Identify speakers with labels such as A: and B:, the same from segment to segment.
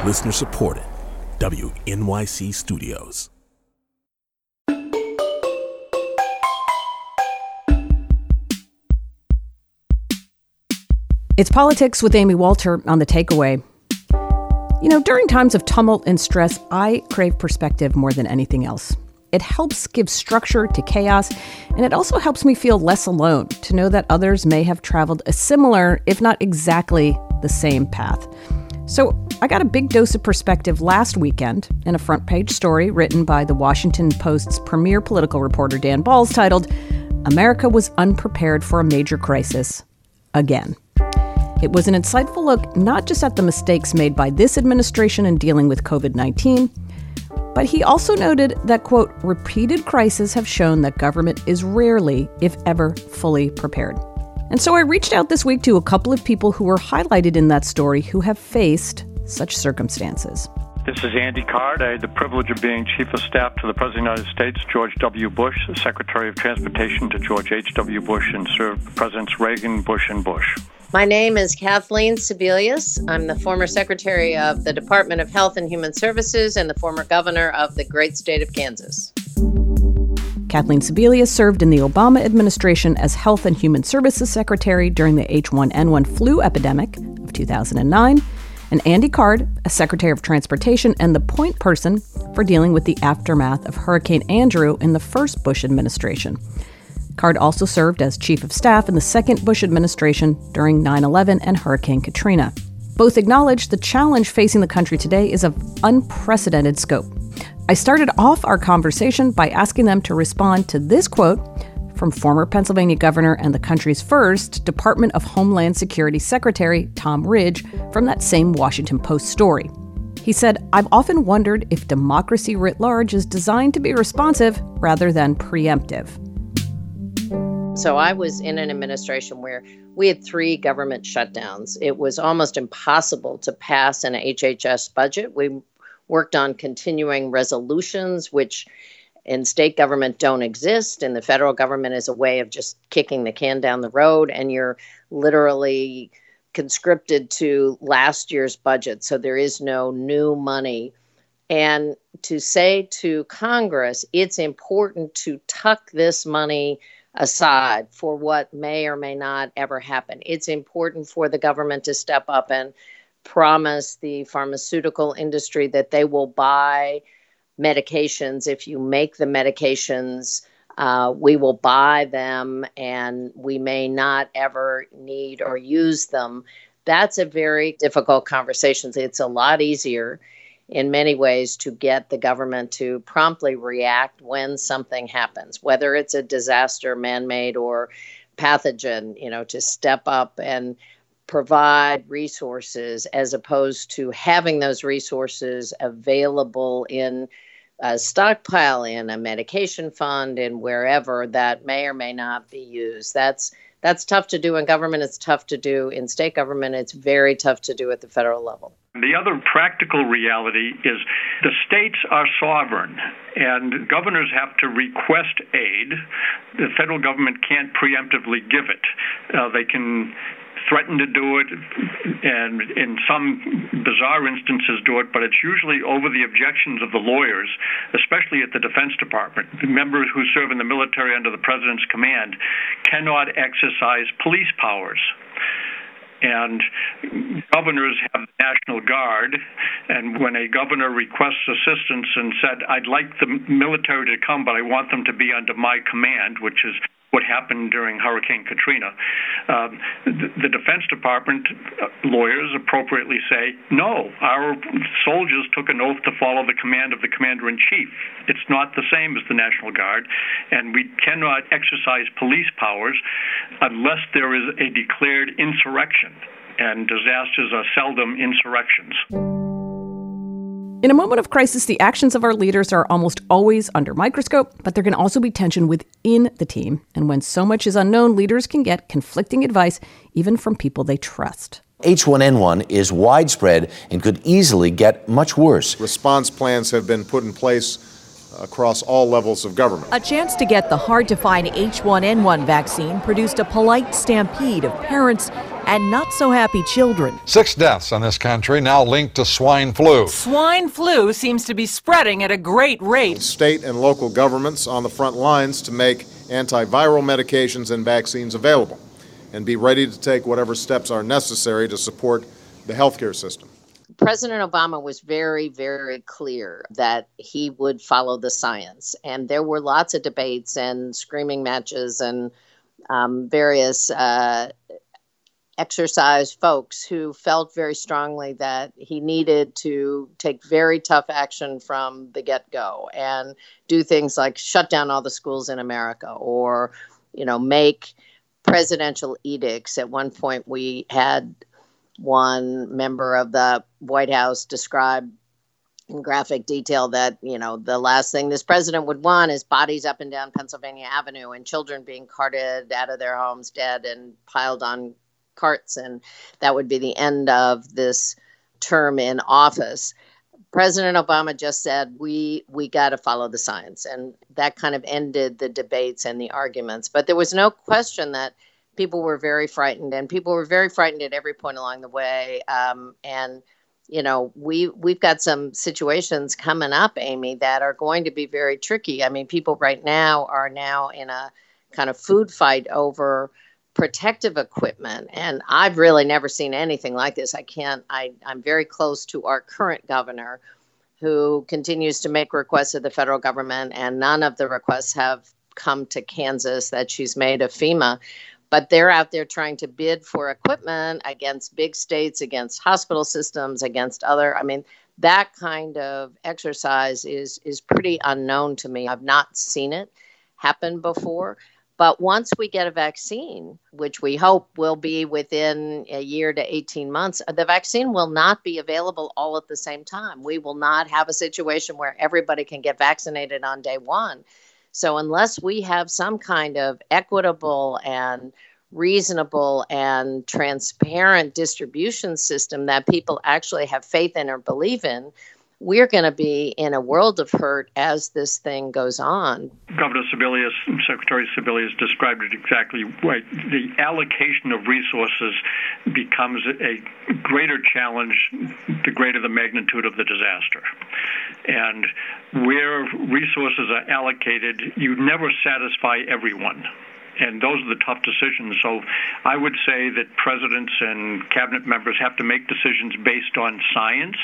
A: Listener supported. WNYC Studios.
B: It's Politics with Amy Walter on The Takeaway. You know, during times of tumult and stress, I crave perspective more than anything else. It helps give structure to chaos, and it also helps me feel less alone, to know that others may have traveled a similar, if not exactly, the same path. So I got a big dose of perspective last weekend in a front-page story written by the Washington Post's premier political reporter Dan Balz titled, "America Was Unprepared for a Major Crisis Again." It was an insightful look not just at the mistakes made by this administration in dealing with COVID-19, but he also noted that, quote, repeated crises have shown that government is rarely, if ever, fully prepared. And so I reached out this week to a couple of people who were highlighted in that story who have faced such circumstances.
C: This is Andy Card. I had the privilege of being Chief of Staff to the President of the United States, George W. Bush, Secretary of Transportation to George H.W. Bush, and served Presidents Reagan, Bush, and Bush.
D: My name is Kathleen Sebelius. I'm the former Secretary of the Department of Health and Human Services and the former Governor of the great state of Kansas.
B: Kathleen Sebelius served in the Obama administration as Health and Human Services Secretary during the H1N1 flu epidemic of 2009, and Andy Card, as Secretary of Transportation and the point person for dealing with the aftermath of Hurricane Andrew in the first Bush administration. Card also served as Chief of Staff in the second Bush administration during 9/11 and Hurricane Katrina. Both acknowledged the challenge facing the country today is of unprecedented scope. I started off our conversation by asking them to respond to this quote from former Pennsylvania governor and the country's first Department of Homeland Security Secretary, Tom Ridge, from that same Washington Post story. He said, "I've often wondered if democracy writ large is designed to be responsive rather than preemptive."
D: So I was in an administration where we had 3 government shutdowns. It was almost impossible to pass an HHS budget. We worked on continuing resolutions, which in state government don't exist. And the federal government is a way of just kicking the can down the road. And you're literally conscripted to last year's budget. So there is no new money. And to say to Congress, it's important to tuck this money aside for what may or may not ever happen. It's important for the government to step up and promise the pharmaceutical industry that they will buy medications. If you make the medications, we will buy them and we may not ever need or use them. That's a very difficult conversation. It's a lot easier in many ways to get the government to promptly react when something happens, whether it's a disaster, man-made or pathogen, to step up and provide resources as opposed to having those resources available in a stockpile, in a medication fund, and wherever that may or may not be used. That's tough to do in government. It's tough to do in state government. It's very tough to do at the federal level.
C: The other practical reality is the states are sovereign, and governors have to request aid. The federal government can't preemptively give it. They can threaten to do it, and in some bizarre instances do it, but it's usually over the objections of the lawyers, especially at the Defense Department. Members who serve in the military under the President's command cannot exercise police powers. And governors have the National Guard, and when a governor requests assistance and said, "I'd like the military to come, but I want them to be under my command," which is what happened during Hurricane Katrina, the Defense Department lawyers appropriately say, "No, our soldiers took an oath to follow the command of the Commander-in-Chief. It's not the same as the National Guard, and we cannot exercise police powers unless there is a declared insurrection, and disasters are seldom insurrections."
B: In a moment of crisis, the actions of our leaders are almost always under microscope, but there can also be tension within the team. And when so much is unknown, leaders can get conflicting advice, even from people they trust.
E: H1N1 is widespread and could easily get much worse.
F: Response plans have been put in place across all levels of government.
G: A chance to get the hard-to-find H1N1 vaccine produced a polite stampede of parents, and not so happy children.
H: 6 deaths in this country now linked to swine flu.
I: Swine flu seems to be spreading at a great rate.
F: State and local governments on the front lines to make antiviral medications and vaccines available, and be ready to take whatever steps are necessary to support the healthcare system.
D: President Obama was very, very clear that he would follow the science. And there were lots of debates and screaming matches and various exercise folks who felt very strongly that he needed to take very tough action from the get-go and do things like shut down all the schools in America or, make presidential edicts. At one point, we had one member of the White House describe in graphic detail that, the last thing this president would want is bodies up and down Pennsylvania Avenue and children being carted out of their homes dead and piled on carts. And that would be the end of this term in office. President Obama just said, we got to follow the science. And that kind of ended the debates and the arguments. But there was no question that people were very frightened, and people were very frightened at every point along the way. We've got some situations coming up, Amy, that are going to be very tricky. I mean, people right now are in a kind of food fight over protective equipment. And I've really never seen anything like this. I'm very close to our current governor, who continues to make requests of the federal government, and none of the requests have come to Kansas that she's made of FEMA. But they're out there trying to bid for equipment against big states, against hospital systems, against other. I mean, that kind of exercise is pretty unknown to me. I've not seen it happen before. But once we get a vaccine, which we hope will be within a year to 18 months, the vaccine will not be available all at the same time. We will not have a situation where everybody can get vaccinated on day one. So unless we have some kind of equitable and reasonable and transparent distribution system that people actually have faith in or believe in, we're going to be in a world of hurt as this thing goes on.
C: Governor Sebelius, Secretary Sebelius described it exactly right. The allocation of resources becomes a greater challenge the greater the magnitude of the disaster. And where resources are allocated, you never satisfy everyone. And those are the tough decisions. So I would say that presidents and cabinet members have to make decisions based on science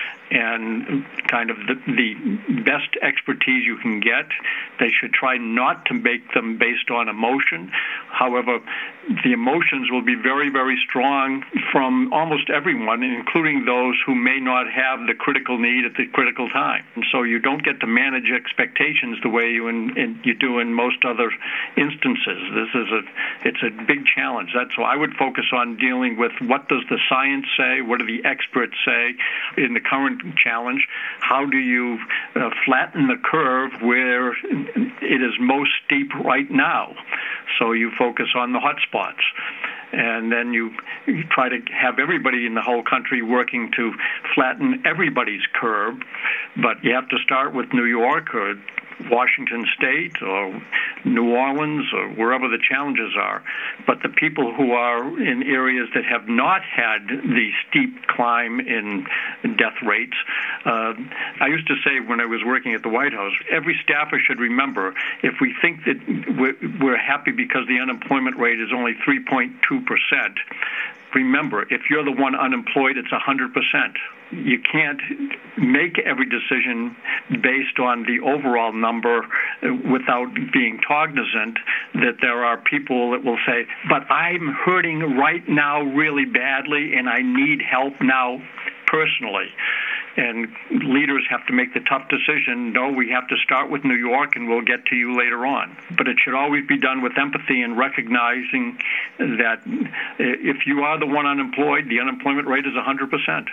C: and kind of the best expertise you can get. They should try not to make them based on emotion. However, the emotions will be very, very strong from almost everyone, including those who may not have the critical need at the critical time. And so you don't get to manage expectations the way you do in most other instances. It's a big challenge. That's why I would focus on dealing with what does the science say, what do the experts say in the current challenge, how do you flatten the curve where it is most steep right now. So you focus on the hot spots. And then you try to have everybody in the whole country working to flatten everybody's curve. But you have to start with New York or Washington State or New Orleans or wherever the challenges are. But the people who are in areas that have not had the steep climb in death rates, I used to say when I was working at the White House, every staffer should remember, if we think that we're happy because the unemployment rate is only 3.2%, remember, if you're the one unemployed, it's 100%. You can't make every decision based on the overall number without being cognizant that there are people that will say, but I'm hurting right now really badly and I need help now personally. And leaders have to make the tough decision, no, we have to start with New York and we'll get to you later on. But it should always be done with empathy and recognizing that if you are the one unemployed, the unemployment rate is 100%.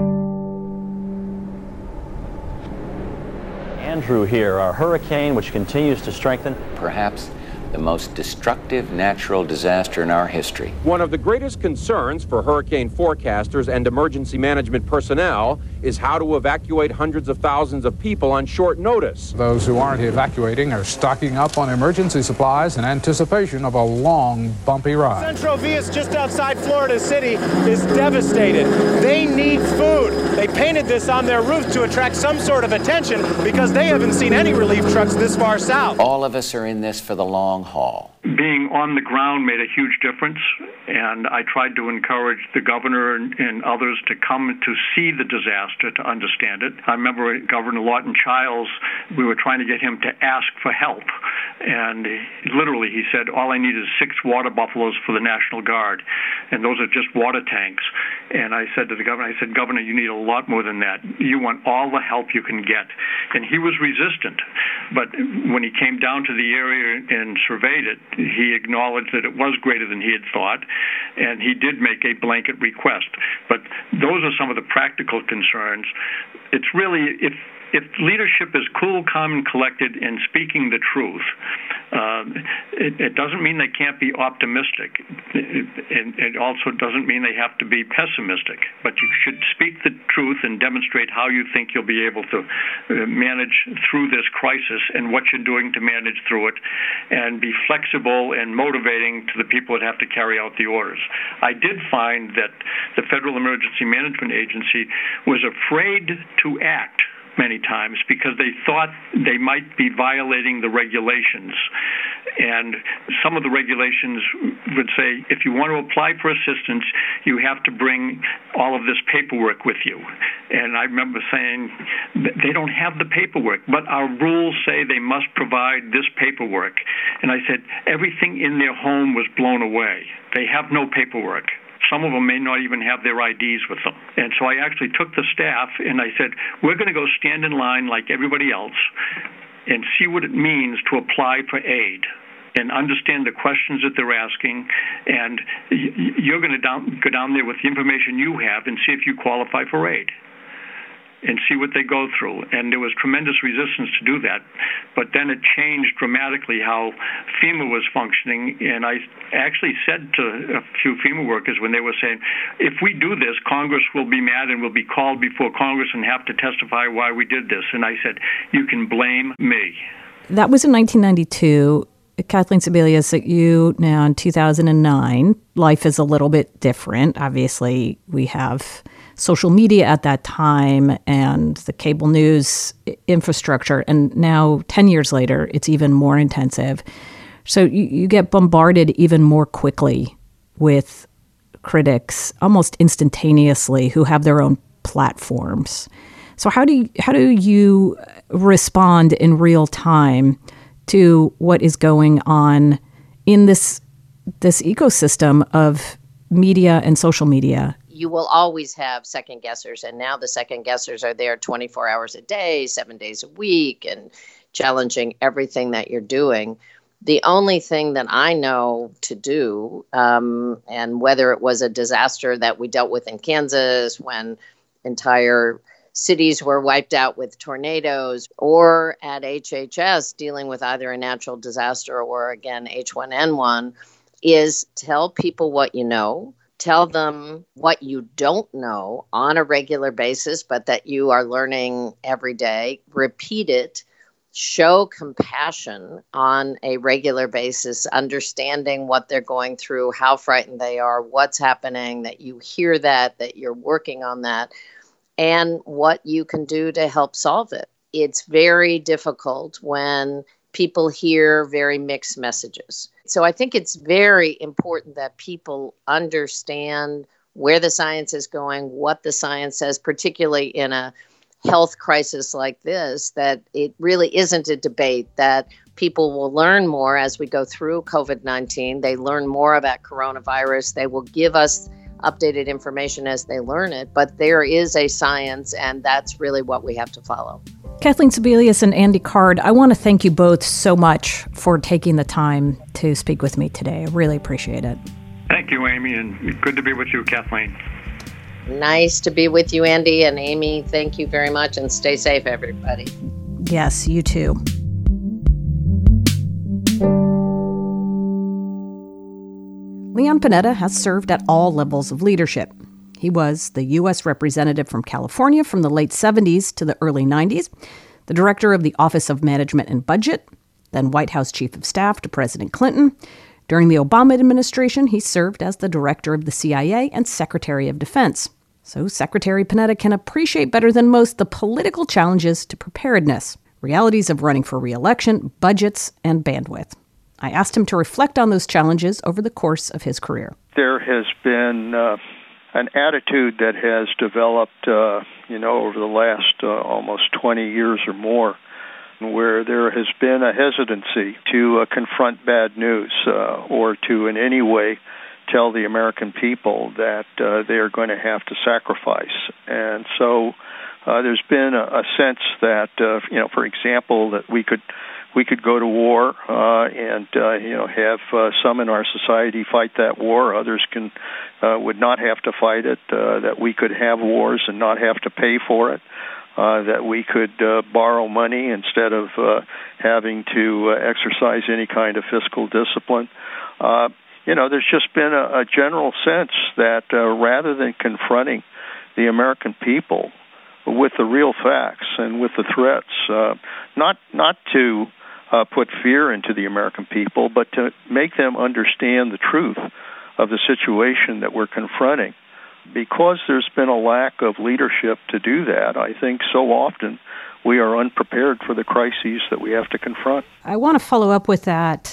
J: Andrew here, a hurricane which continues to strengthen.
E: Perhaps the most destructive natural disaster in our history.
K: One of the greatest concerns for hurricane forecasters and emergency management personnel is how to evacuate hundreds of thousands of people on short notice.
L: Those who aren't evacuating are stocking up on emergency supplies in anticipation of a long, bumpy ride.
M: Central Villas, just outside Florida City, is devastated. They need food. They painted this on their roof to attract some sort of attention because they haven't seen any relief trucks this far south.
E: All of us are in this for the long haul.
C: Being on the ground made a huge difference, and I tried to encourage the governor and others to come to see the disaster, to understand it. I remember Governor Lawton Chiles, we were trying to get him to ask for help, and literally he said, all I need is 6 water buffaloes for the National Guard, and those are just water tanks. And I said to the governor, Governor, you need a lot more than that. You want all the help you can get. And he was resistant. But when he came down to the area and surveyed it, he acknowledged that it was greater than he had thought, and he did make a blanket request. But those are some of the practical concerns. It's really, if leadership is cool, calm, and collected and speaking the truth, it doesn't mean they can't be optimistic. It also doesn't mean they have to be pessimistic. But you should speak the truth and demonstrate how you think you'll be able to manage through this crisis and what you're doing to manage through it, and be flexible and motivating to the people that have to carry out the orders. I did find that the Federal Emergency Management Agency was afraid to act many times because they thought they might be violating the regulations. And some of the regulations would say, if you want to apply for assistance, you have to bring all of this paperwork with you. And I remember saying, they don't have the paperwork, but our rules say they must provide this paperwork. And I said, everything in their home was blown away. They have no paperwork. Some of them may not even have their IDs with them. And so I actually took the staff and I said, we're going to go stand in line like everybody else and see what it means to apply for aid and understand the questions that they're asking. And you're going to go down there with the information you have and see if you qualify for aid and see what they go through. And there was tremendous resistance to do that. But then it changed dramatically how FEMA was functioning. And I actually said to a few FEMA workers when they were saying, if we do this, Congress will be mad and will be called before Congress and have to testify why we did this. And I said, you can blame me.
B: That was in 1992. Kathleen Sebelius, you now in 2009. Life is a little bit different. Obviously, we have social media at that time and the cable news infrastructure. And now 10 years later, it's even more intensive. So you get bombarded even more quickly with critics almost instantaneously who have their own platforms. So how do you respond in real time to what is going on in this ecosystem of media and social media?
D: You will always have second guessers, and now the second guessers are there 24 hours a day, 7 days a week, and challenging everything that you're doing. The only thing that I know to do, and whether it was a disaster that we dealt with in Kansas when entire cities were wiped out with tornadoes, or at HHS dealing with either a natural disaster or, again, H1N1, is tell people what you know. Tell them what you don't know on a regular basis, but that you are learning every day. Repeat it. Show compassion on a regular basis, understanding what they're going through, how frightened they are, what's happening, that you hear that you're working on that, and what you can do to help solve it. It's very difficult when people hear very mixed messages. So I think it's very important that people understand where the science is going, what the science says, particularly in a health crisis like this, that it really isn't a debate, that people will learn more as we go through COVID-19. They learn more about coronavirus. They will give us updated information as they learn it, but there is a science, and that's really what we have to follow.
B: Kathleen Sebelius and Andy Card, I want to thank you both so much for taking the time to speak with me today. I really appreciate it.
C: Thank you, Amy, and good to be with you, Kathleen.
D: Nice to be with you, Andy, and Amy, thank you very much, and stay safe, everybody.
B: Yes, you too. Leon Panetta has served at all levels of leadership. He was the U.S. representative from California from the late 70s to the early 90s, the director of the Office of Management and Budget, then White House Chief of Staff to President Clinton. During the Obama administration, he served as the director of the CIA and Secretary of Defense. So Secretary Panetta can appreciate better than most the political challenges to preparedness, realities of running for re-election, budgets, and bandwidth. I asked him to reflect on those challenges over the course of his career.
N: There has been an attitude that has developed, over the last almost 20 years or more, where there has been a hesitancy to confront bad news or to in any way tell the American people that they are going to have to sacrifice. And so there's been a sense that, for example, that we could go to war and have some in our society fight that war. Others would not have to fight it. That we could have wars and not have to pay for it. That we could borrow money instead of having to exercise any kind of fiscal discipline. There's just been a general sense that rather than confronting the American people with the real facts and with the threats, not to put fear into the American people, but to make them understand the truth of the situation that we're confronting. Because there's been a lack of leadership to do that, I think so often we are unprepared for the crises that we have to confront.
B: I want to follow up with that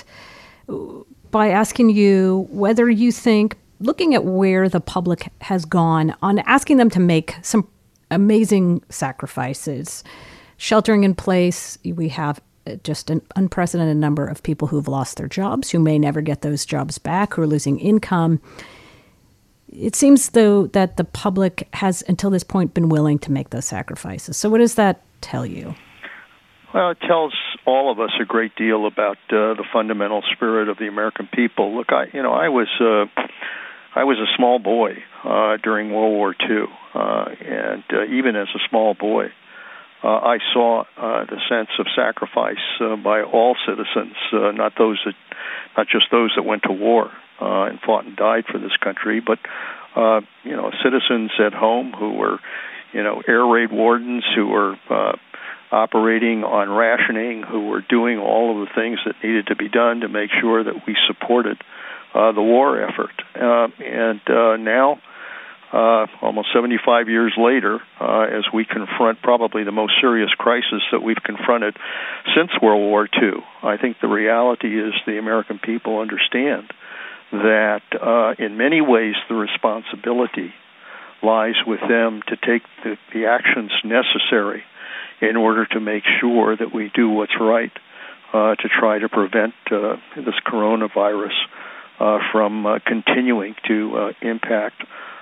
B: by asking you whether you think, looking at where the public has gone on asking them to make some amazing sacrifices, sheltering in place, we have just an unprecedented number of people who've lost their jobs, who may never get those jobs back, who are losing income. It seems, though, that the public has, until this point, been willing to make those sacrifices. So what does that tell you?
N: Well, it tells all of us a great deal about the fundamental spirit of the American people. Look, I was a small boy during World War II, and even as a small boy, I saw the sense of sacrifice by all citizens, not just those that went to war and fought and died for this country, but citizens at home who were, air raid wardens, who were operating on rationing, who were doing all of the things that needed to be done to make sure that we supported the war effort. And now, almost 75 years later, as we confront probably the most serious crisis that we've confronted since World War II, I think the reality is the American people understand that in many ways the responsibility lies with them to take the actions necessary in order to make sure that we do what's right to try to prevent this coronavirus from continuing to impact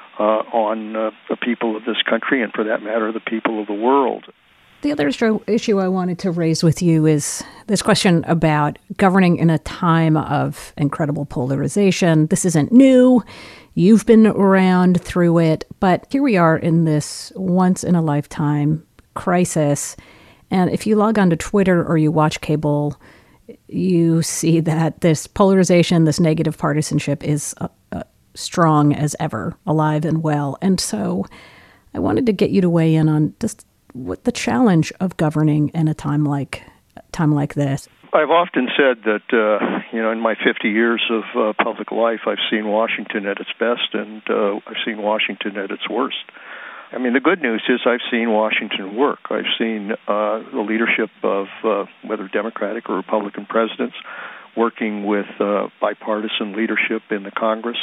N: on the people of this country and, for that matter, the people of the world.
B: The other issue I wanted to raise with you is this question about governing in a time of incredible polarization. This isn't new. You've been around through it, but here we are in this once-in-a-lifetime crisis. And if you log onto Twitter or you watch cable, you see that this polarization, this negative partisanship is strong as ever, alive and well. And so I wanted to get you to weigh in on just what the challenge of governing in a time like this.
N: I've often said that, in my 50 years of public life, I've seen Washington at its best and I've seen Washington at its worst. I mean, the good news is I've seen Washington work. I've seen the leadership of whether Democratic or Republican presidents working with bipartisan leadership in the Congress.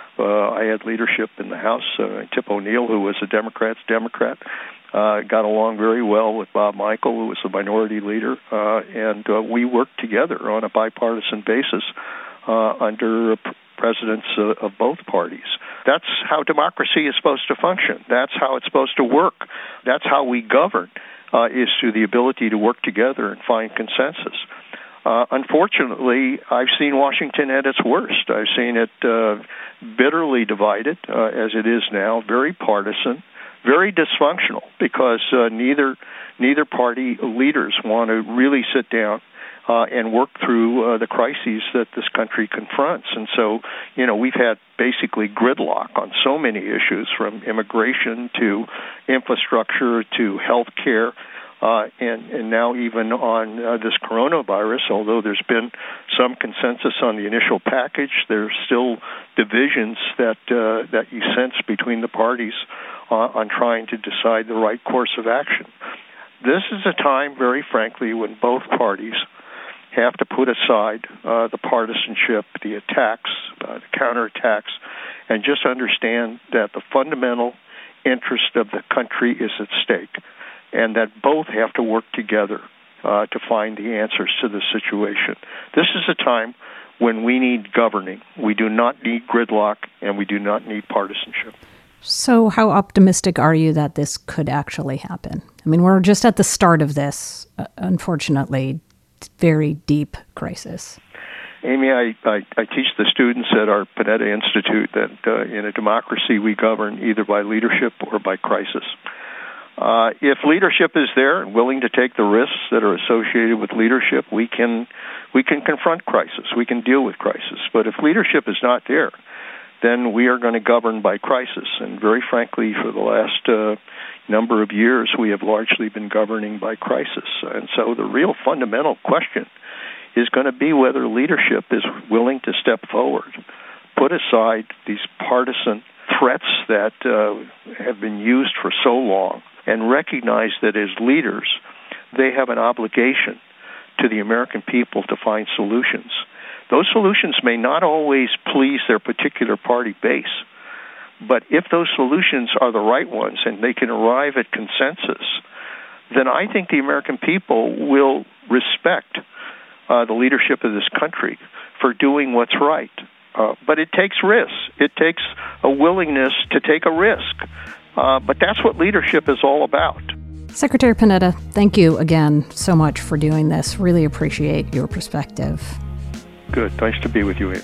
N: I had leadership in the House. Tip O'Neill, who was a Democrat, got along very well with Bob Michel, who was the minority leader, and we worked together on a bipartisan basis under presidents of both parties. That's how democracy is supposed to function. That's how it's supposed to work. That's how we govern, is through the ability to work together and find consensus. Unfortunately, I've seen Washington at its worst. I've seen it bitterly divided, as it is now, very partisan, very dysfunctional, because neither party leaders want to really sit down and work through the crises that this country confronts. And so, we've had basically gridlock on so many issues, from immigration to infrastructure to health care, and now even on this coronavirus. Although there's been some consensus on the initial package, there's still divisions that you sense between the parties on trying to decide the right course of action. This is a time, very frankly, when both parties have to put aside the partisanship, the attacks, the counterattacks, and just understand that the fundamental interest of the country is at stake, and that both have to work together to find the answers to the situation. This is a time when we need governing. We do not need gridlock, and we do not need partisanship.
B: So how optimistic are you that this could actually happen? I mean, we're just at the start of this, unfortunately, very deep crisis.
N: Amy, I teach the students at our Panetta Institute that in a democracy we govern either by leadership or by crisis. If leadership is there and willing to take the risks that are associated with leadership, we can confront crisis. We can deal with crisis. But if leadership is not there, then we are going to govern by crisis. And very frankly, for the last number of years, we have largely been governing by crisis. And so the real fundamental question is going to be whether leadership is willing to step forward, put aside these partisan threats that have been used for so long, and recognize that as leaders, they have an obligation to the American people to find solutions. Those solutions may not always please their particular party base, but if those solutions are the right ones and they can arrive at consensus, then I think the American people will respect the leadership of this country for doing what's right. But it takes risks. It takes a willingness to take a risk. But that's what leadership is all about.
B: Secretary Panetta, thank you again so much for doing this. Really appreciate your perspective.
N: Good. Nice to be with you, Amy.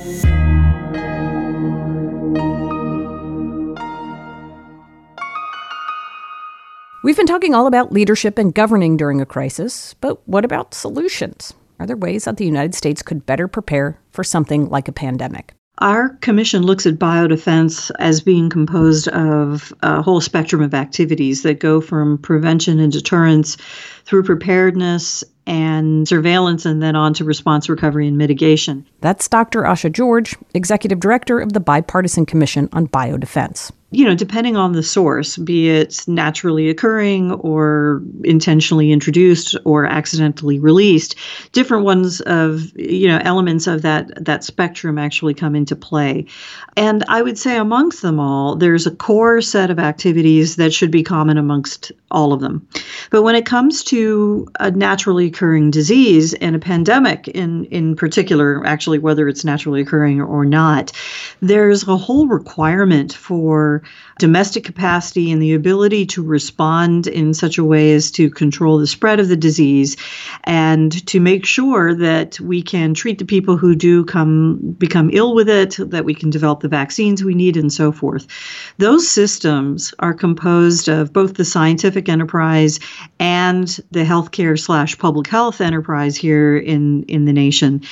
B: We've been talking all about leadership and governing during a crisis, but what about solutions? Are there ways that the United States could better prepare for something like a pandemic?
O: Our commission looks at biodefense as being composed of a whole spectrum of activities that go from prevention and deterrence through preparedness and surveillance, and then on to response, recovery, and mitigation.
B: That's Dr. Asha George, Executive Director of the Bipartisan Commission on Biodefense.
O: Depending on the source, be it naturally occurring or intentionally introduced or accidentally released, different ones of, elements of that spectrum actually come into play. And I would say amongst them all, there's a core set of activities that should be common amongst all of them. But when it comes to a naturally occurring disease and a pandemic in particular, actually, whether it's naturally occurring or not, there's a whole requirement for domestic capacity and the ability to respond in such a way as to control the spread of the disease and to make sure that we can treat the people who do become ill with it, that we can develop the vaccines we need, and so forth. Those systems are composed of both the scientific enterprise and the healthcare/public health enterprise here in the nation.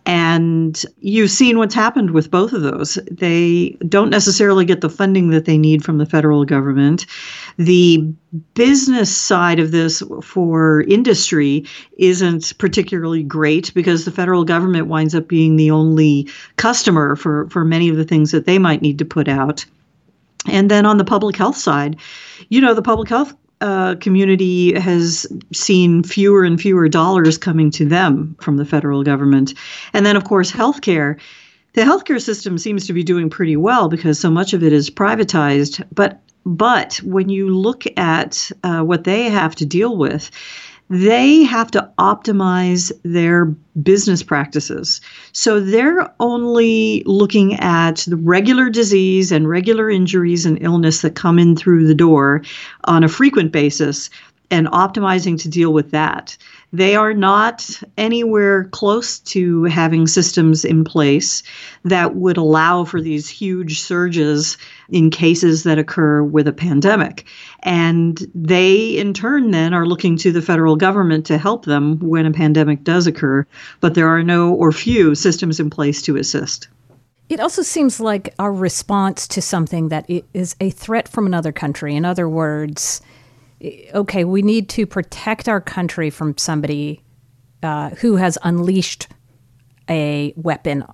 O: And you've seen what's happened with both of those. They don't necessarily get the funding that they need from the federal government. The business side of this for industry isn't particularly great because the federal government winds up being the only customer for many of the things that they might need to put out. And then on the public health side, the public health community has seen fewer and fewer dollars coming to them from the federal government. And then, of course, healthcare. The healthcare system seems to be doing pretty well because so much of it is privatized. But when you look at what they have to deal with, they have to optimize their business practices. So they're only looking at the regular disease and regular injuries and illness that come in through the door on a frequent basis. and optimizing to deal with that. They are not anywhere close to having systems in place that would allow for these huge surges in cases that occur with a pandemic. And they, in turn, then are looking to the federal government to help them when a pandemic does occur. But there are no or few systems in place to assist.
B: It also seems like our response to something that is a threat from another country. In other words, okay, we need to protect our country from somebody who has unleashed a weapon,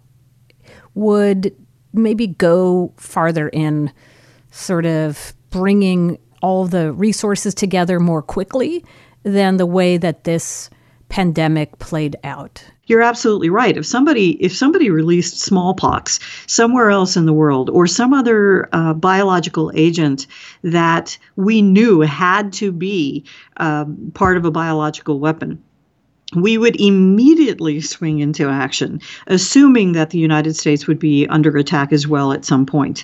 B: would maybe go farther in sort of bringing all the resources together more quickly than the way that this pandemic played out.
O: You're absolutely right. If somebody released smallpox somewhere else in the world, or some other biological agent that we knew had to be part of a biological weapon, we would immediately swing into action, assuming that the United States would be under attack as well at some point.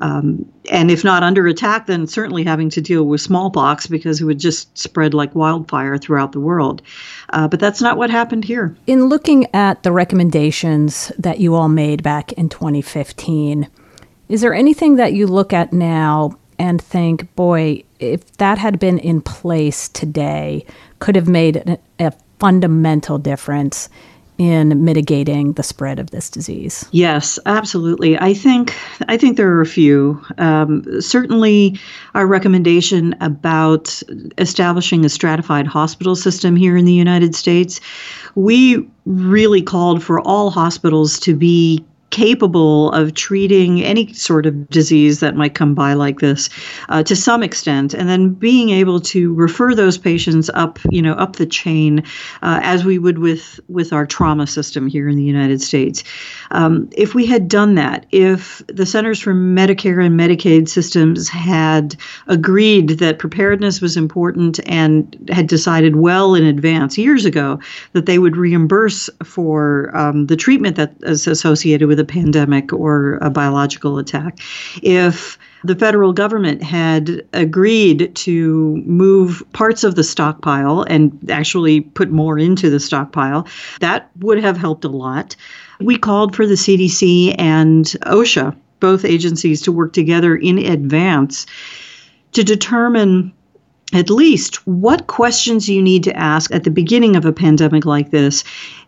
O: And if not under attack, then certainly having to deal with smallpox, because it would just spread like wildfire throughout the world. But that's not what happened here.
B: In looking at the recommendations that you all made back in 2015, is there anything that you look at now and think, boy, if that had been in place today, could have made a fundamental difference in mitigating the spread of this disease?
O: Yes, absolutely. I think there are a few. Certainly, our recommendation about establishing a stratified hospital system here in the United States, we really called for all hospitals to be capable of treating any sort of disease that might come by like this to some extent, and then being able to refer those patients up the chain as we would with our trauma system here in the United States. If we had done that, if the Centers for Medicare and Medicaid systems had agreed that preparedness was important and had decided well in advance years ago that they would reimburse for the treatment that is associated with a pandemic or a biological attack, if the federal government had agreed to move parts of the stockpile and actually put more into the stockpile, that would have helped a lot. We called for the CDC and OSHA, both agencies, to work together in advance to determine at least what questions you need to ask at the beginning of a pandemic like this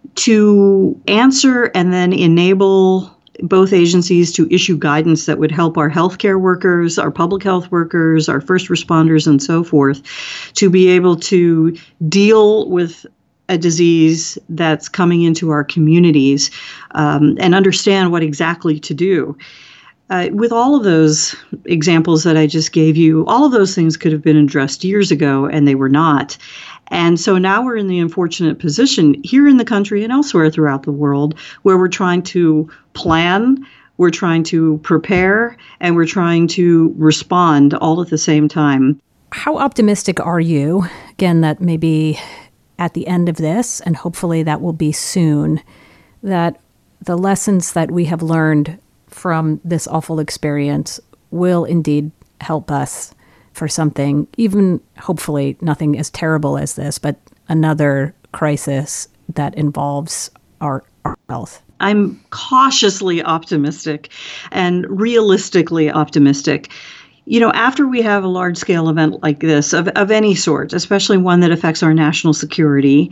O: to answer and then enable both agencies to issue guidance that would help our healthcare workers, our public health workers, our first responders, and so forth, to be able to deal with a disease that's coming into our communities and understand what exactly to do. With all of those examples that I just gave you, all of those things could have been addressed years ago, and they were not. And so now we're in the unfortunate position here in the country and elsewhere throughout the world where we're trying to plan, we're trying to prepare, and we're trying to respond all at the same time.
B: How optimistic are you, again, that maybe at the end of this, and hopefully that will be soon, that the lessons that we have learned from this awful experience will indeed help us for something, even hopefully nothing as terrible as this, but another crisis that involves our health?
O: I'm cautiously optimistic and realistically optimistic. You know, after we have a large-scale event like this, of any sort, especially one that affects our national security,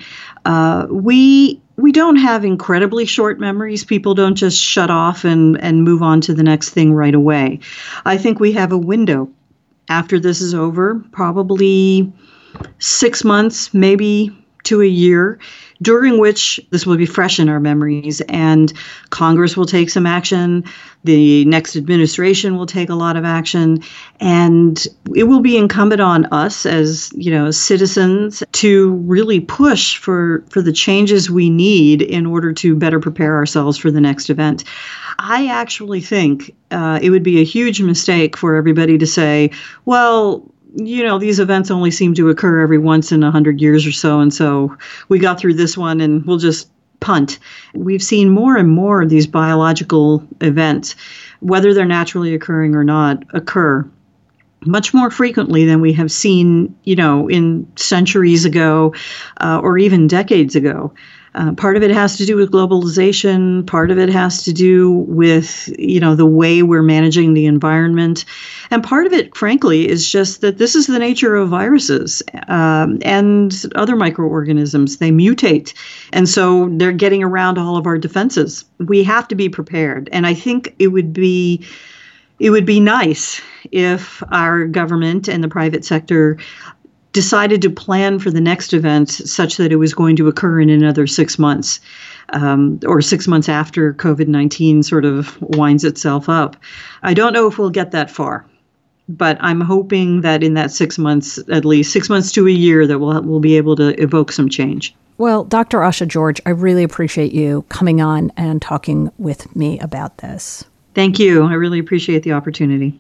O: we don't have incredibly short memories. People don't just shut off and move on to the next thing right away. I think we have a window after this is over, probably 6 months, maybe to a year, during which this will be fresh in our memories, and Congress will take some action. The next administration will take a lot of action, and it will be incumbent on us as, citizens to really push for the changes we need in order to better prepare ourselves for the next event. I actually think it would be a huge mistake for everybody to say, well, these events only seem to occur every once in 100 years or so, and so we got through this one and we'll just punt. We've seen more and more of these biological events, whether they're naturally occurring or not, occur. much more frequently than we have seen, in centuries ago or even decades ago. Part of it has to do with globalization. Part of it has to do with, the way we're managing the environment. And part of it, frankly, is just that this is the nature of viruses and other microorganisms. They mutate. And so they're getting around all of our defenses. We have to be prepared. And I think it would be nice if our government and the private sector decided to plan for the next event such that it was going to occur in another 6 months, or 6 months after COVID-19 sort of winds itself up. I don't know if we'll get that far, but I'm hoping that in that 6 months, at least 6 months to a year, that we'll be able to evoke some change.
B: Well, Dr. Asha George, I really appreciate you coming on and talking with me about this.
O: Thank you. I really appreciate the opportunity.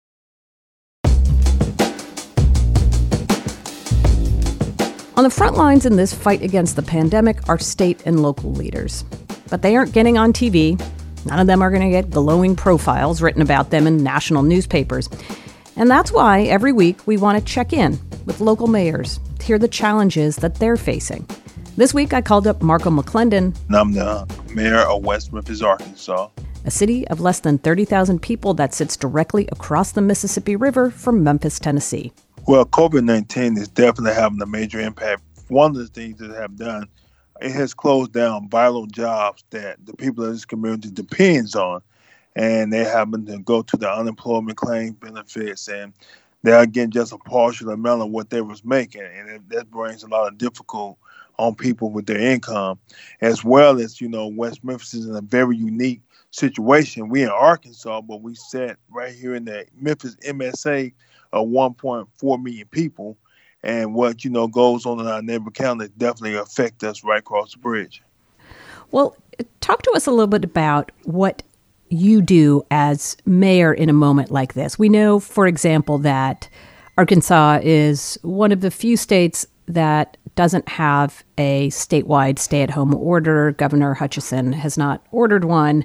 B: On the front lines in this fight against the pandemic are state and local leaders. But they aren't getting on TV. None of them are going to get glowing profiles written about them in national newspapers. And that's why every week we want to check in with local mayors to hear the challenges that they're facing. This week I called up Marco McClendon.
P: I'm the mayor of West Memphis, Arkansas,
B: a city of less than 30,000 people that sits directly across the Mississippi River from Memphis, Tennessee.
P: Well, COVID-19 is definitely having a major impact. One of the things that it have done, it has closed down vital jobs that the people of this community depends on. And they happen to go to the unemployment claim benefits, and they're getting just a partial amount of what they was making. And that brings a lot of difficulty on people with their income, as well as, West Memphis is in a very unique situation. We in Arkansas, but we sat right here in the Memphis MSA of 1.4 million people. And what, goes on in our neighbor county definitely affect us right across the bridge.
B: Well, talk to us a little bit about what you do as mayor in a moment like this. We know, for example, that Arkansas is one of the few states that doesn't have a statewide stay-at-home order. Governor Hutchinson has not ordered one,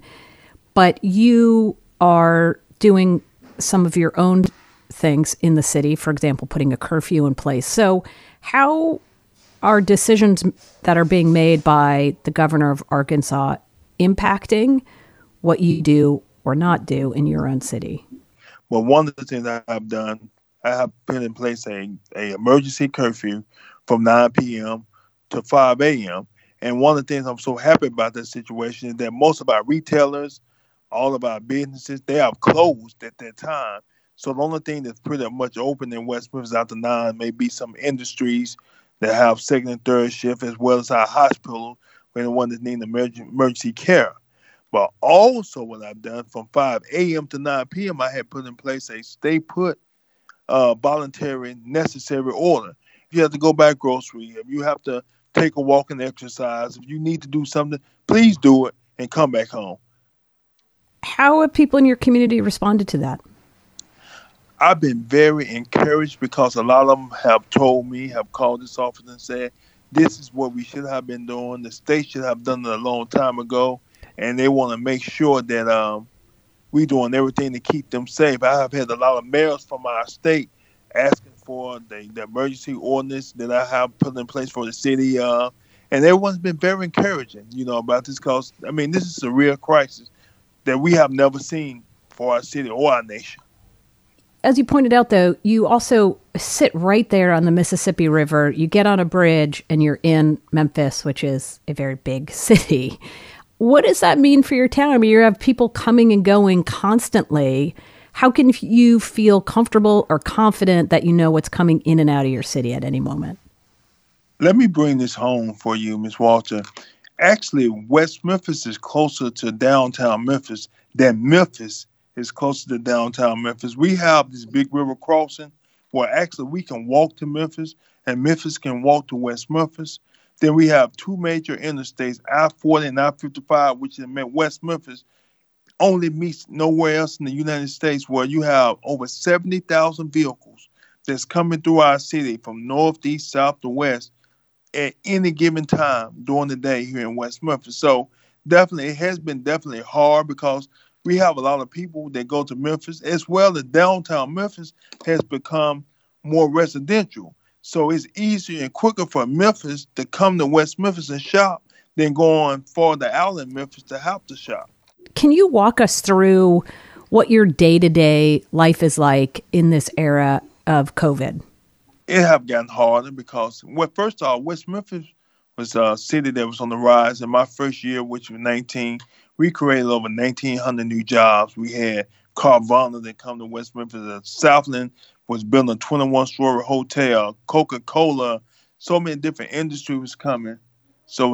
B: but you are doing some of your own things in the city, for example, putting a curfew in place. So how are decisions that are being made by the governor of Arkansas impacting what you do or not do in your own city?
P: Well, one of the things I have done, I have put in place a emergency curfew from 9 p.m. to 5 a.m. And one of the things I'm so happy about this situation is that most of our retailers, all of our businesses, they have closed at that time. So the only thing that's pretty much open in West Memphis after 9 may be some industries that have second and third shift, as well as our hospital for anyone that needs emergency care. But also what I've done from 5 a.m. to 9 p.m., I had put in place a stay put voluntary necessary order. If you have to go buy groceries, if you have to take a walk and exercise, if you need to do something, please do it and come back home.
B: How have people in your community responded to that?
P: I've been very encouraged because a lot of them have told me, have called this office and said, this is what we should have been doing. The state should have done it a long time ago. And they want to make sure that we're doing everything to keep them safe. I have had a lot of mayors from our state asking for the emergency ordinance that I have put in place for the city. And everyone's been very encouraging, about this because, this is a real crisis that we have never seen for our city or our nation.
B: As you pointed out, though, you also sit right there on the Mississippi River. You get on a bridge and you're in Memphis, which is a very big city. What does that mean for your town? You have people coming and going constantly. How can you feel comfortable or confident that you know what's coming in and out of your city at any moment?
P: Let me bring this home for you, Ms. Walter. Actually, West Memphis is closer to downtown Memphis than Memphis is closer to downtown Memphis. We have this big river crossing where actually we can walk to Memphis and Memphis can walk to West Memphis. Then we have two major interstates, I-40 and I-55, which is West Memphis, only meets nowhere else in the United States, where you have over 70,000 vehicles that's coming through our city from north, east, south to west at any given time during the day here in West Memphis. So definitely, it has been definitely hard because we have a lot of people that go to Memphis, as well as downtown Memphis has become more residential. So it's easier and quicker for Memphis to come to West Memphis and shop than going farther out in Memphis to have to shop.
B: Can you walk us through what your day-to-day life is like in this era of COVID?
P: It have gotten harder because, well, first off, West Memphis was a city that was on the rise. In my first year, which was 19, we created over 1,900 new jobs. We had Carvana that come to West Memphis. Southland was building a 21-story hotel. Coca-Cola, so many different industries was coming. So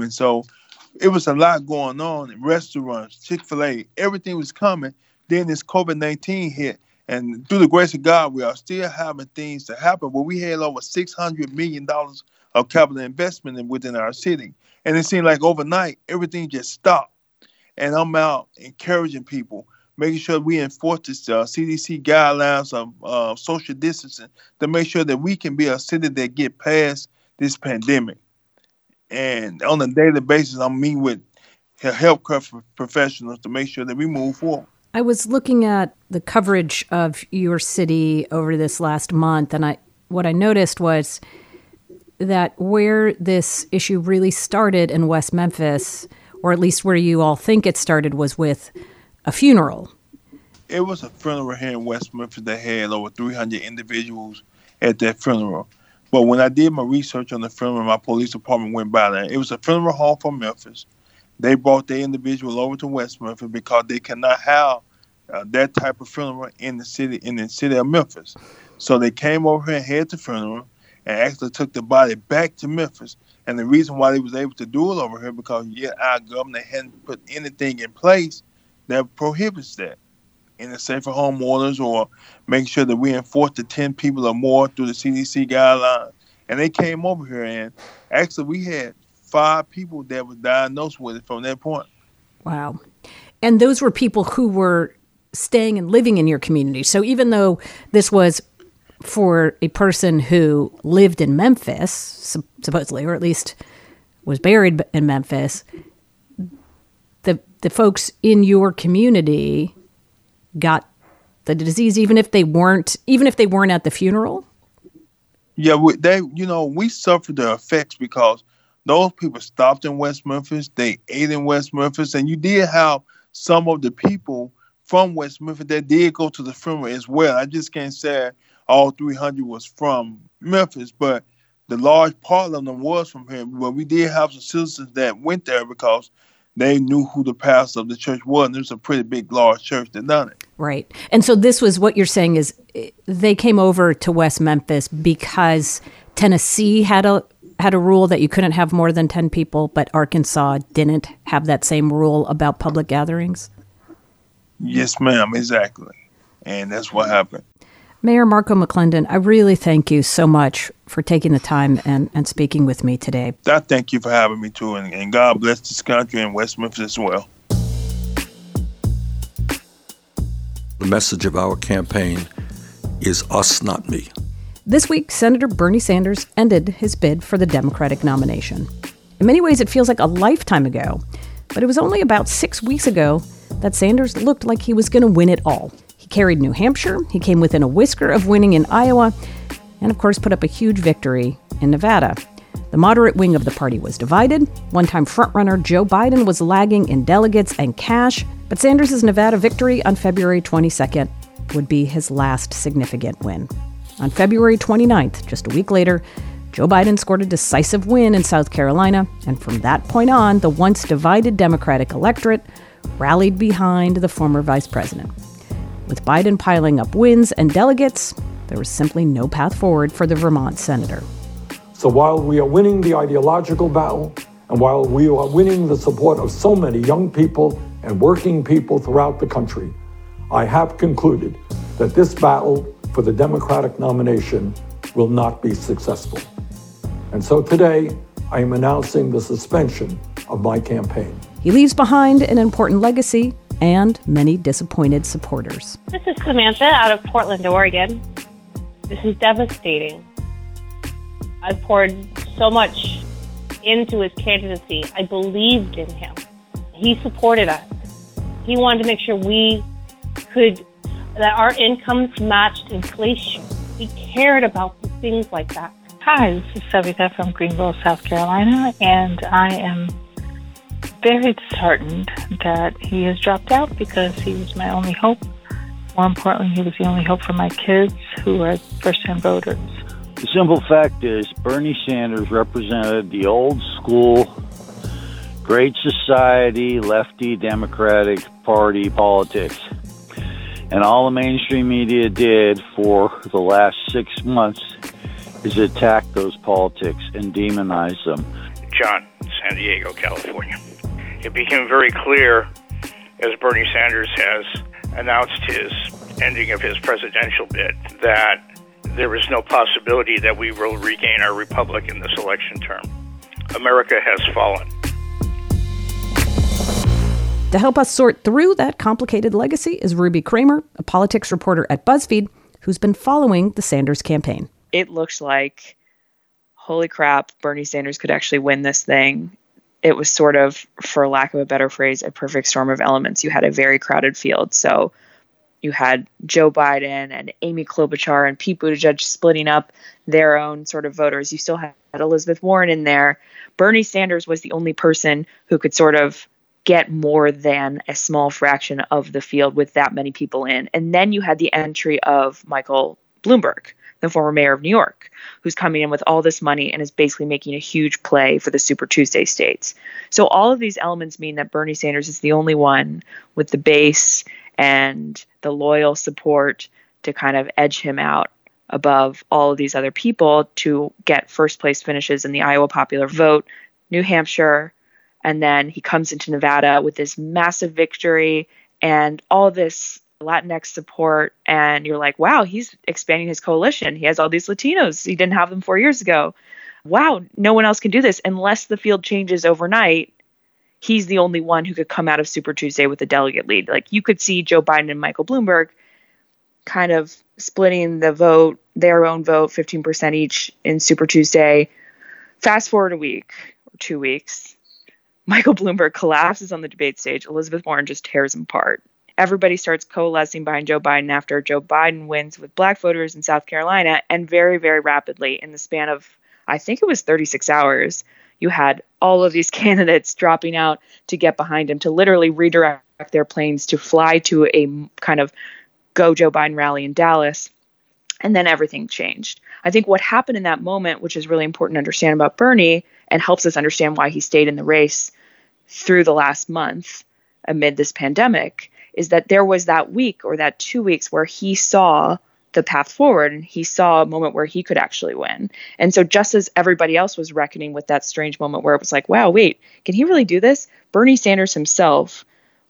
P: it was a lot going on in restaurants, Chick-fil-A, everything was coming. Then this COVID-19 hit. And through the grace of God, we are still having things to happen. But we had over $600 million of capital investment within our city. And it seemed like overnight, everything just stopped. And I'm out encouraging people, making sure we enforce this CDC guidelines of social distancing to make sure that we can be a city that get past this pandemic. And on a daily basis, I'm meeting with healthcare professionals to make sure that we move forward.
B: I was looking at the coverage of your city over this last month, and what I noticed was that where this issue really started in West Memphis, or at least where you all think it started, was with a funeral.
P: It was a funeral here in West Memphis that had over 300 individuals at that funeral. But when I did my research on the funeral, my police department went by there. It was a funeral home from Memphis. They brought the individual over to West Memphis because they cannot have that type of funeral in the city of Memphis. So they came over here and had the funeral and actually took the body back to Memphis. And the reason why they was able to do it over here because our government hadn't put anything in place that prohibits that. In the safer home orders or making sure that we enforce the 10 people or more through the CDC guidelines. And they came over here and actually we had 5 people that were diagnosed with it from that point.
B: Wow. And those were people who were staying and living in your community. So even though this was for a person who lived in Memphis, supposedly, or at least was buried in Memphis, the folks in your community got the disease, even if they weren't at the funeral?
P: Yeah, we suffered the effects because those people stopped in West Memphis, they ate in West Memphis, and you did have some of the people from West Memphis that did go to the funeral as well. I just can't say all 300 was from Memphis, but the large part of them was from here. But we did have some citizens that went there because they knew who the pastor of the church was, and there's a pretty big, large church that done it.
B: Right. And so this was what you're saying is they came over to West Memphis because Tennessee had a rule that you couldn't have more than 10 people, but Arkansas didn't have that same rule about public gatherings?
P: Yes, ma'am, exactly. And that's what happened.
B: Mayor Marko McClendon, I really thank you so much for taking the time and speaking with me today.
P: I thank you for having me too, and God bless this country and West Memphis as well.
Q: The message of our campaign is us, not me.
B: This week, Senator Bernie Sanders ended his bid for the Democratic nomination. In many ways, it feels like a lifetime ago, but it was only about 6 weeks ago that Sanders looked like he was going to win it all. He carried New Hampshire, he came within a whisker of winning in Iowa, and of course put up a huge victory in Nevada. The moderate wing of the party was divided. One-time frontrunner Joe Biden was lagging in delegates and cash, but Sanders' Nevada victory on February 22nd would be his last significant win. On February 29th, just a week later, Joe Biden scored a decisive win in South Carolina, and from that point on, the once divided Democratic electorate rallied behind the former vice president. With Biden piling up wins and delegates, there was simply no path forward for the Vermont senator.
R: So while we are winning the ideological battle, and while we are winning the support of so many young people and working people throughout the country, I have concluded that this battle for the Democratic nomination will not be successful. And so today, I am announcing the suspension of my campaign.
B: He leaves behind an important legacy and many disappointed supporters.
S: This is Samantha out of Portland, Oregon. This is devastating. I poured so much into his candidacy. I believed in him. He supported us. He wanted to make sure that our incomes matched inflation. He cared about things like that.
T: Hi, this is Savita from Greenville, South Carolina, and I am very disheartened that he has dropped out because he was my only hope. More importantly, he was the only hope for my kids who are first-time voters.
U: The simple fact is Bernie Sanders represented the old school, great society, lefty Democratic Party politics. And all the mainstream media did for the last 6 months is attack those politics and demonize them.
V: John, San Diego, California. It became very clear as Bernie Sanders has announced his ending of his presidential bid that there is no possibility that we will regain our republic in this election term. America has fallen.
B: To help us sort through that complicated legacy is Ruby Kramer, a politics reporter at BuzzFeed, who's been following the Sanders campaign.
W: It looks like, holy crap, Bernie Sanders could actually win this thing. It was sort of, for lack of a better phrase, a perfect storm of elements. You had a very crowded field. So you had Joe Biden and Amy Klobuchar and Pete Buttigieg splitting up their own sort of voters. You still had Elizabeth Warren in there. Bernie Sanders was the only person who could sort of get more than a small fraction of the field with that many people in. And then you had the entry of Michael Bloomberg, the former mayor of New York, who's coming in with all this money and is basically making a huge play for the Super Tuesday states. So all of these elements mean that Bernie Sanders is the only one with the base and the loyal support to kind of edge him out above all of these other people to get first place finishes in the Iowa popular vote, New Hampshire, and then he comes into Nevada with this massive victory and all this Latinx support, and you're like, wow, he's expanding his coalition. He has all these Latinos. He didn't have them 4 years ago. Wow, no one else can do this unless the field changes overnight. He's the only one who could come out of Super Tuesday with a delegate lead. Like, you could see Joe Biden and Michael Bloomberg kind of splitting the vote, their own vote, 15% each in Super Tuesday. Fast forward a week or 2 weeks, Michael Bloomberg collapses on the debate stage. Elizabeth Warren just tears him apart. Everybody starts coalescing behind Joe Biden after Joe Biden wins with black voters in South Carolina. And very, very rapidly, in the span of, I think it was 36 hours, you had all of these candidates dropping out to get behind him, to literally redirect their planes to fly to a kind of go Joe Biden rally in Dallas. And then everything changed. I think what happened in that moment, which is really important to understand about Bernie and helps us understand why he stayed in the race through the last month amid this pandemic, is that there was that week or that 2 weeks where he saw the path forward and he saw a moment where he could actually win. And so just as everybody else was reckoning with that strange moment where it was like, wow, wait, can he really do this? Bernie Sanders himself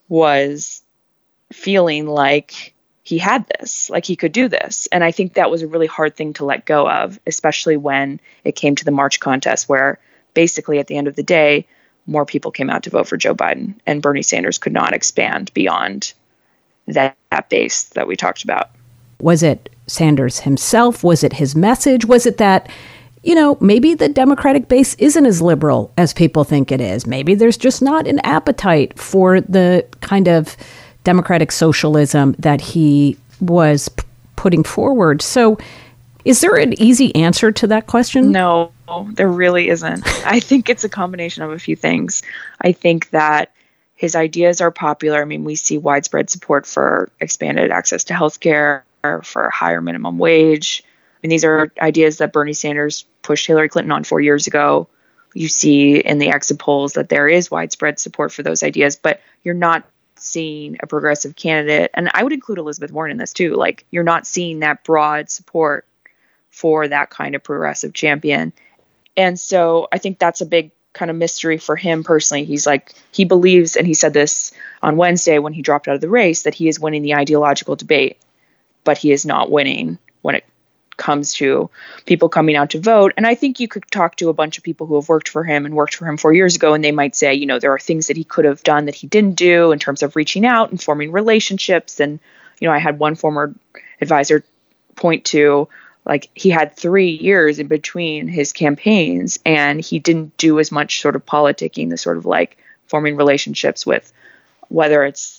W: was feeling like he had this, like he could do this. And I think that was a really hard thing to let go of, especially when it came to the March contest, where basically at the end of the day, more people came out to vote for Joe Biden, and Bernie Sanders could not expand beyond that base that we talked about.
B: Was it Sanders himself? Was it his message? Was it that, maybe the Democratic base isn't as liberal as people think it is? Maybe there's just not an appetite for the kind of democratic socialism that he was putting forward. So is there an easy answer to that question?
W: No, there really isn't. I think it's a combination of a few things. I think that his ideas are popular. I mean, we see widespread support for expanded access to healthcare, for higher minimum wage. I mean, these are ideas that Bernie Sanders pushed Hillary Clinton on 4 years ago. You see in the exit polls that there is widespread support for those ideas, but you're not seeing a progressive candidate. And I would include Elizabeth Warren in this too. Like, you're not seeing that broad support for that kind of progressive champion. And so I think that's a big kind of mystery for him personally. He's like, he believes, and he said this on Wednesday when he dropped out of the race, that he is winning the ideological debate, but he is not winning when it comes to people coming out to vote. And I think you could talk to a bunch of people who have worked for him 4 years ago, and they might say, there are things that he could have done that he didn't do in terms of reaching out and forming relationships. And, I had one former advisor point to, like, he had 3 years in between his campaigns and he didn't do as much sort of politicking, the sort of like forming relationships with, whether it's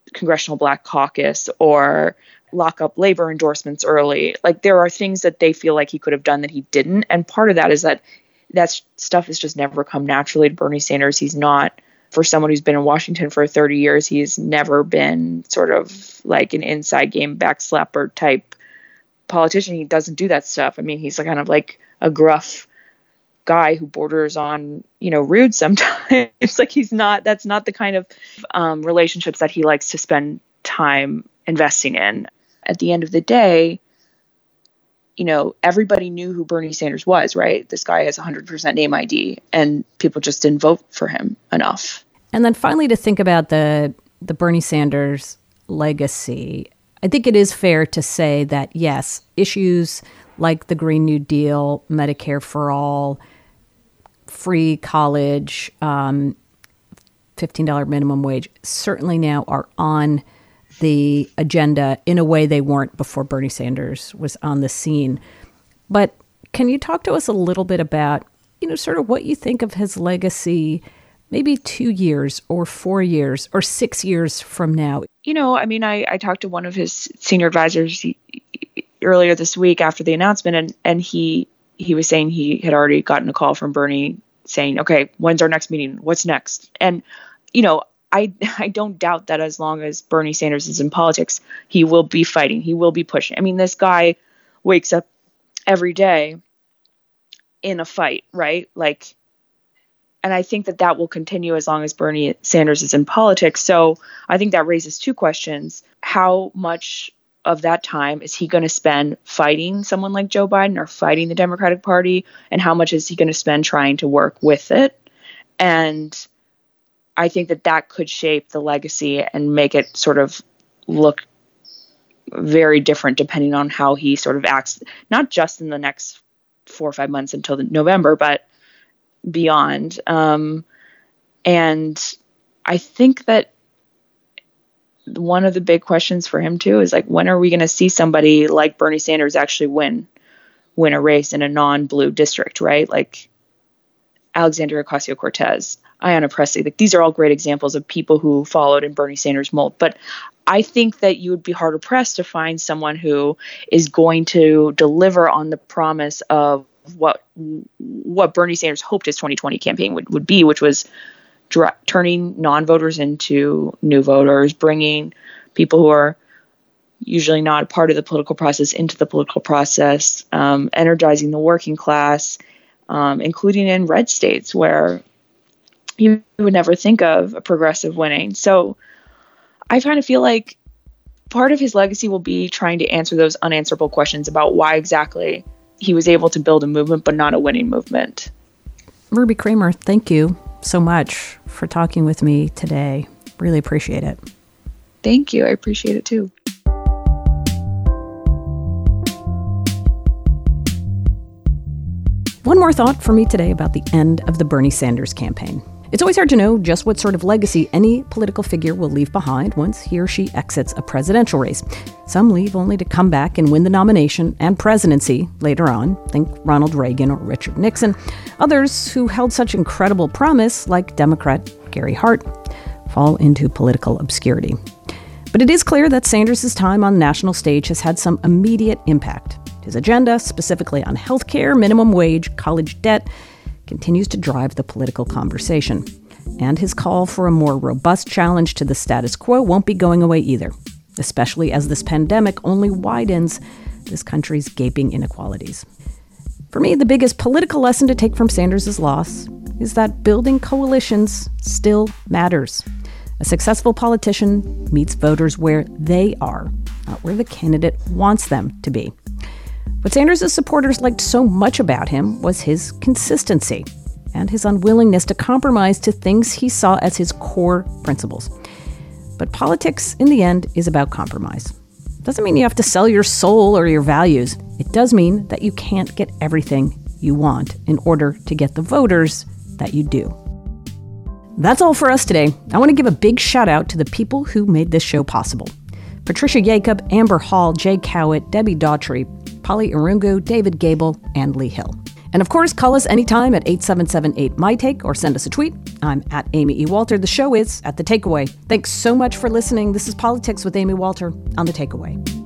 W: Congressional Black Caucus or lock up labor endorsements early. Like, there are things that they feel like he could have done that he didn't. And part of that is that stuff has just never come naturally to Bernie Sanders. He's not, for someone who's been in Washington for 30 years, he's never been sort of like an inside game backslapper type politician. He doesn't do that stuff. I mean, he's kind of like a gruff guy who borders on, rude sometimes. It's like that's not the kind of relationships that he likes to spend time investing in. At the end of the day, everybody knew who Bernie Sanders was, right? This guy has 100% name ID, and people just didn't vote for him enough.
B: And then finally, to think about the Bernie Sanders legacy, I think it is fair to say that, yes, issues like the Green New Deal, Medicare for all, free college, $15 minimum wage, certainly now are on the agenda in a way they weren't before Bernie Sanders was on the scene. But can you talk to us a little bit about, sort of what you think of his legacy maybe 2 years or 4 years or 6 years from now?
W: I talked to one of his senior advisors earlier this week after the announcement, and he was saying he had already gotten a call from Bernie saying, okay, when's our next meeting? What's next? And, I don't doubt that as long as Bernie Sanders is in politics, he will be fighting. He will be pushing. I mean, this guy wakes up every day in a fight, right? And I think that will continue as long as Bernie Sanders is in politics. So I think that raises two questions. How much of that time is he going to spend fighting someone like Joe Biden or fighting the Democratic Party? And how much is he going to spend trying to work with it? And I think that could shape the legacy and make it sort of look very different depending on how he sort of acts, not just in the next 4 or 5 months until November, but beyond. And I think that one of the big questions for him too is when are we going to see somebody like Bernie Sanders actually win a race in a non-blue district, right? Like Alexandria Ocasio-Cortez, Ayanna Pressley. These are all great examples of people who followed in Bernie Sanders' mold. But I think that you would be harder pressed to find someone who is going to deliver on the promise of what Bernie Sanders hoped his 2020 campaign would be, which was turning non-voters into new voters, bringing people who are usually not a part of the political process into the political process, energizing the working class, including in red states where you would never think of a progressive winning. So I kind of feel like part of his legacy will be trying to answer those unanswerable questions about why exactly he was able to build a movement, but not a winning movement.
B: Ruby Kramer, thank you so much for talking with me today. Really appreciate it.
W: Thank you. I appreciate it too.
B: One more thought for me today about the end of the Bernie Sanders campaign. It's always hard to know just what sort of legacy any political figure will leave behind once he or she exits a presidential race. Some leave only to come back and win the nomination and presidency later on. Think Ronald Reagan or Richard Nixon. Others who held such incredible promise, like Democrat Gary Hart, fall into political obscurity. But it is clear that Sanders' time on the national stage has had some immediate impact. His agenda, specifically on health care, minimum wage, college debt, continues to drive the political conversation. And his call for a more robust challenge to the status quo won't be going away either, especially as this pandemic only widens this country's gaping inequalities. For me, the biggest political lesson to take from Sanders' loss is that building coalitions still matters. A successful politician meets voters where they are, not where the candidate wants them to be. What Sanders' supporters liked so much about him was his consistency and his unwillingness to compromise to things he saw as his core principles. But politics, in the end, is about compromise. Doesn't mean you have to sell your soul or your values. It does mean that you can't get everything you want in order to get the voters that you do. That's all for us today. I want to give a big shout out to the people who made this show possible. Patricia Jacob, Amber Hall, Jay Cowett, Debbie Daughtry, Polly Irungu, David Gable, and Lee Hill. And of course, call us anytime at 877-8-MY-TAKE or send us a tweet. I'm at Amy E. Walter. The show is at The Takeaway. Thanks so much for listening. This is Politics with Amy Walter on The Takeaway.